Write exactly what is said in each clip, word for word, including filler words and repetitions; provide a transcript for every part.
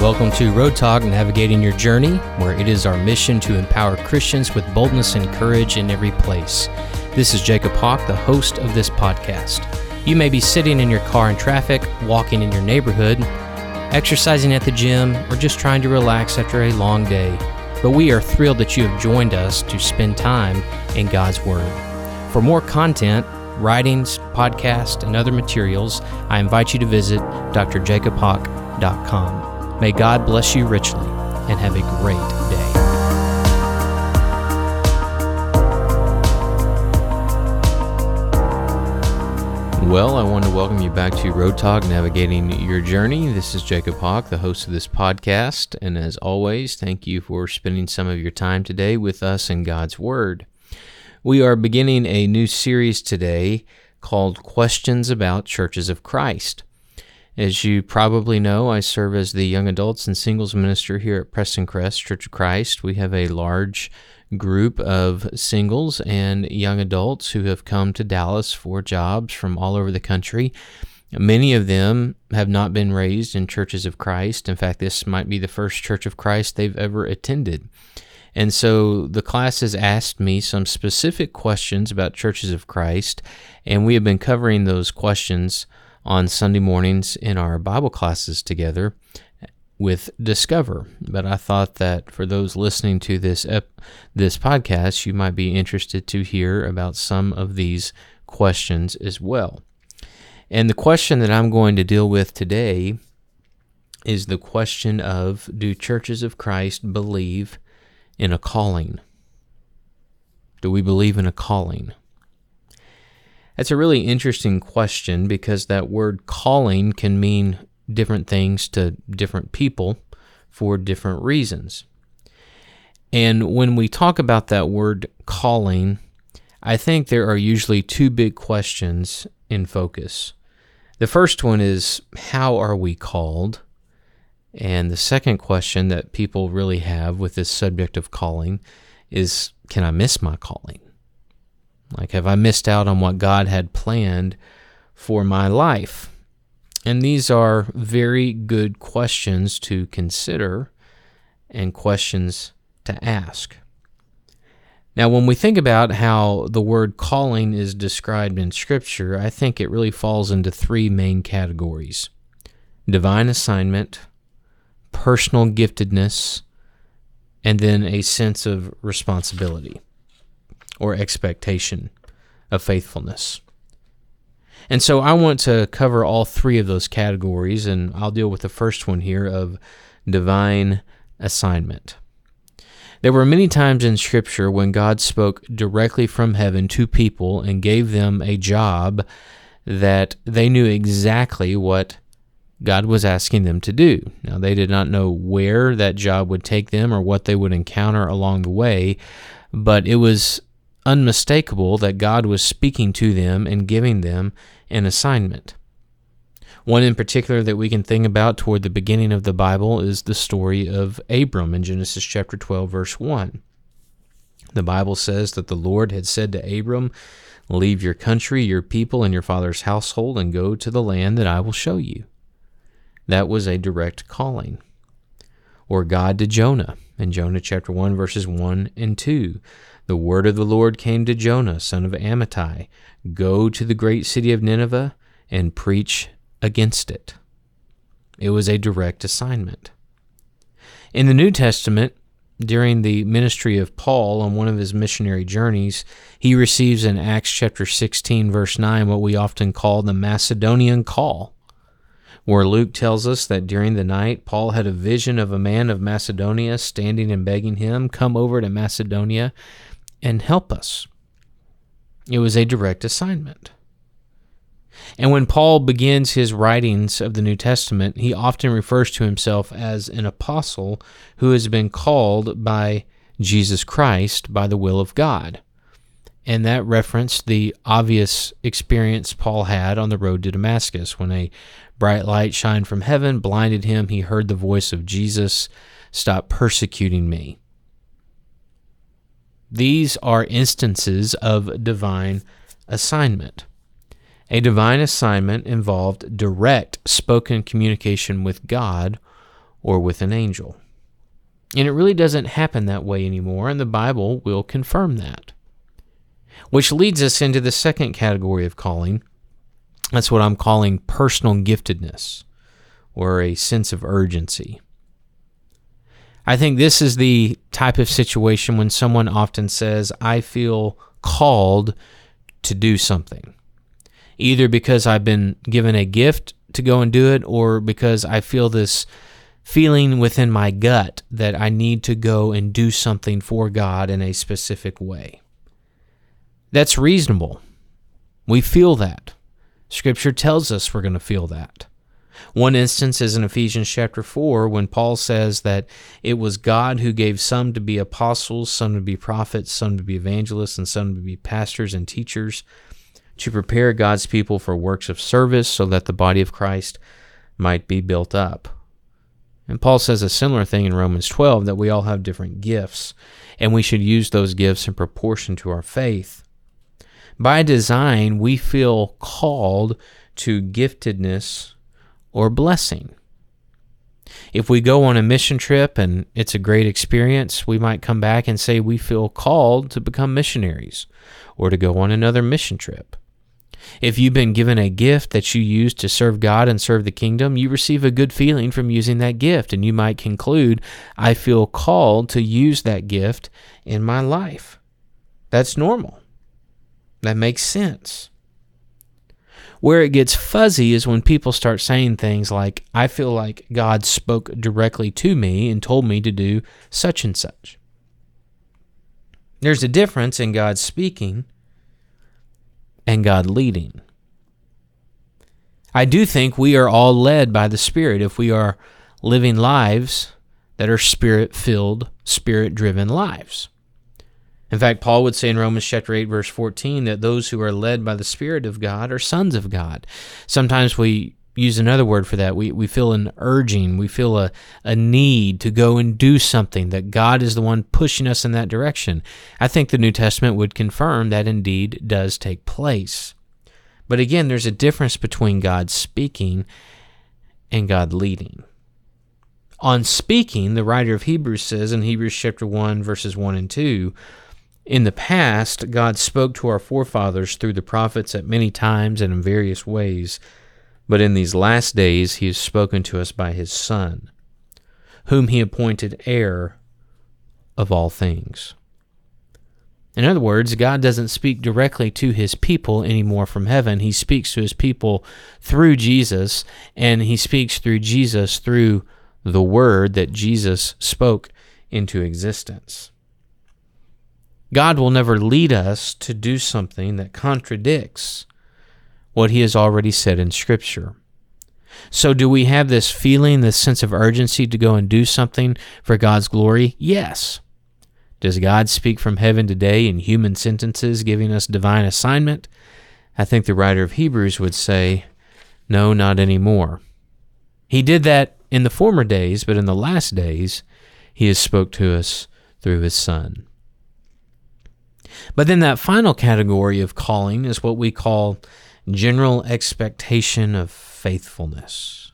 Welcome to Road Talk, Navigating Your Journey, where it is our mission to empower Christians with boldness and courage in every place. This is Jacob Hawk, the host of this podcast. You may be sitting in your car in traffic, walking in your neighborhood, exercising at the gym, or just trying to relax after a long day. But we are thrilled that you have joined us to spend time in God's Word. For more content, writings, podcasts, and other materials, I invite you to visit d r jacob hawk dot com. May God bless you richly, and have a great day. Well, I want to welcome you back to Road Talk, Navigating Your Journey. This is Jacob Hawk, the host of this podcast, and as always, thank you for spending some of your time today with us in God's Word. We are beginning a new series today called Questions About Churches of Christ. As you probably know, I serve as the young adults and singles minister here at Preston Crest Church of Christ. We have a large group of singles and young adults who have come to Dallas for jobs from all over the country. Many of them have not been raised in Churches of Christ. In fact, this might be the first Church of Christ they've ever attended. And so the class has asked me some specific questions about Churches of Christ, and we have been covering those questions on Sunday mornings in our Bible classes together with Discover. But I thought that for those listening to this ep- this podcast, you might be interested to hear about some of these questions as well. And the question that I'm going to deal with today is the question of, do Churches of Christ believe in a calling? Do we believe in a calling? That's a really interesting question because that word calling can mean different things to different people for different reasons. And when we talk about that word calling, I think there are usually two big questions in focus. The first one is, how are we called? And the second question that people really have with this subject of calling is, can I miss my calling? Like, have I missed out on what God had planned for my life? And these are very good questions to consider and questions to ask. Now, when we think about how the word calling is described in Scripture, I think it really falls into three main categories: divine assignment, personal giftedness, and then a sense of responsibility or expectation of faithfulness. And so I want to cover all three of those categories, and I'll deal with the first one here of divine assignment. There were many times in Scripture when God spoke directly from heaven to people and gave them a job that they knew exactly what God was asking them to do. Now, they did not know where that job would take them or what they would encounter along the way, but it was unmistakable that God was speaking to them and giving them an assignment. One in particular that we can think about toward the beginning of the Bible is the story of Abram in Genesis chapter twelve, verse one. The Bible says that the Lord had said to Abram, "Leave your country, your people, and your father's household, and go to the land that I will show you." That was a direct calling. Or God to Jonah in Jonah chapter one, verses one and two. The word of the Lord came to Jonah, son of Amittai, "Go to the great city of Nineveh and preach against it." It was a direct assignment. In the New Testament, during the ministry of Paul on one of his missionary journeys, he receives in Acts chapter sixteen, verse nine, what we often call the Macedonian call, where Luke tells us that during the night, Paul had a vision of a man of Macedonia standing and begging him, "Come over to Macedonia and help us." It was a direct assignment. And when Paul begins his writings of the New Testament, he often refers to himself as an apostle who has been called by Jesus Christ by the will of God. And that referenced the obvious experience Paul had on the road to Damascus. When a bright light shined from heaven, blinded him, he heard the voice of Jesus, "Stop persecuting me." These are instances of divine assignment. A divine assignment involved direct spoken communication with God or with an angel. And it really doesn't happen that way anymore, and the Bible will confirm that. Which leads us into the second category of calling. That's what I'm calling personal giftedness, or a sense of urgency. I think this is the type of situation when someone often says, I feel called to do something, either because I've been given a gift to go and do it, or because I feel this feeling within my gut that I need to go and do something for God in a specific way. That's reasonable. We feel that. Scripture tells us we're going to feel that. One instance is in Ephesians chapter four, when Paul says that it was God who gave some to be apostles, some to be prophets, some to be evangelists, and some to be pastors and teachers, to prepare God's people for works of service so that the body of Christ might be built up. And Paul says a similar thing in Romans twelve, that we all have different gifts, and we should use those gifts in proportion to our faith. By design, we feel called to giftedness or blessing. If we go on a mission trip and it's a great experience, we might come back and say we feel called to become missionaries or to go on another mission trip. If you've been given a gift that you use to serve God and serve the kingdom, you receive a good feeling from using that gift, and you might conclude, I feel called to use that gift in my life. That's normal. That makes sense. Where it gets fuzzy is when people start saying things like, I feel like God spoke directly to me and told me to do such and such. There's a difference in God speaking and God leading. I do think we are all led by the Spirit if we are living lives that are Spirit-filled, Spirit-driven lives. In fact, Paul would say in Romans chapter eight, verse fourteen, that those who are led by the Spirit of God are sons of God. Sometimes we use another word for that. We we feel an urging, we feel a, a need to go and do something, that God is the one pushing us in that direction. I think the New Testament would confirm that indeed does take place. But again, there's a difference between God speaking and God leading. On speaking, the writer of Hebrews says in Hebrews chapter one, verses one and two, in the past, God spoke to our forefathers through the prophets at many times and in various ways, but in these last days he has spoken to us by his Son, whom he appointed heir of all things. In other words, God doesn't speak directly to his people anymore from heaven. He speaks to his people through Jesus, and he speaks through Jesus through the word that Jesus spoke into existence. God will never lead us to do something that contradicts what he has already said in Scripture. So do we have this feeling, this sense of urgency to go and do something for God's glory? Yes. Does God speak from heaven today in human sentences, giving us divine assignment? I think the writer of Hebrews would say, no, not anymore. He did that in the former days, but in the last days, he has spoke to us through his Son. But then that final category of calling is what we call general expectation of faithfulness.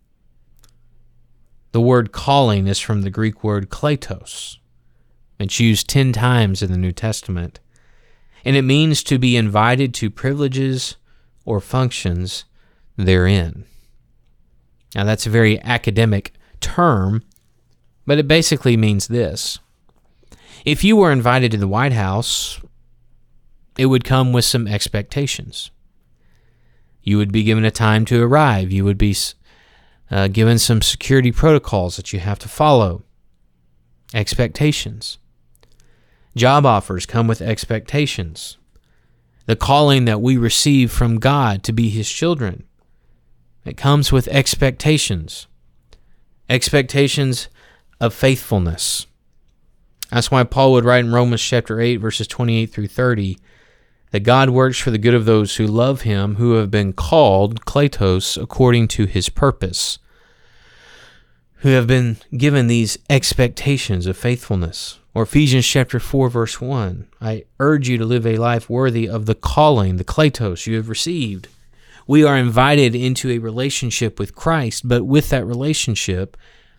The word calling is from the Greek word kletos. It's used ten times in the New Testament, and it means to be invited to privileges or functions therein. Now that's a very academic term, but it basically means this. If you were invited to the White House, it would come with some expectations. You would be given a time to arrive. You would be uh, given some security protocols that you have to follow. Expectations. Job offers come with expectations. The calling that we receive from God to be his children, it comes with expectations. Expectations of faithfulness. That's why Paul would write in Romans chapter eight, verses twenty-eight through thirty, that God works for the good of those who love him, who have been called, kletos, according to his purpose, who have been given these expectations of faithfulness. Or Ephesians chapter four, verse one, I urge you to live a life worthy of the calling, the kletos you have received. We are invited into a relationship with Christ, but with that relationship,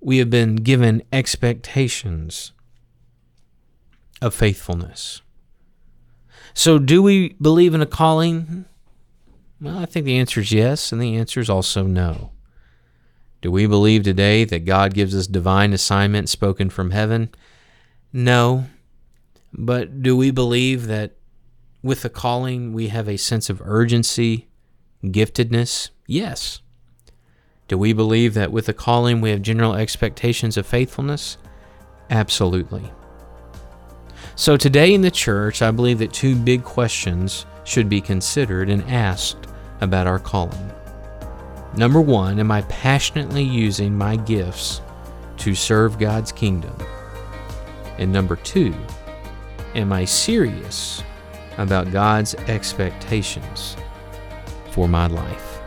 we have been given expectations of faithfulness. So do we believe in a calling? Well, I think the answer is yes, and the answer is also no. Do we believe today that God gives us divine assignment spoken from heaven? No. But do we believe that with the calling we have a sense of urgency, giftedness? Yes. Do we believe that with the calling we have general expectations of faithfulness? Absolutely. So today in the church, I believe that two big questions should be considered and asked about our calling. Number one, am I passionately using my gifts to serve God's kingdom? And number two, am I serious about God's expectations for my life?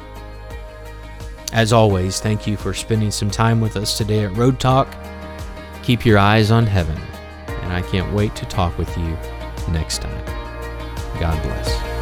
As always, thank you for spending some time with us today at Road Talk. Keep your eyes on heaven, and I can't wait to talk with you next time. God bless.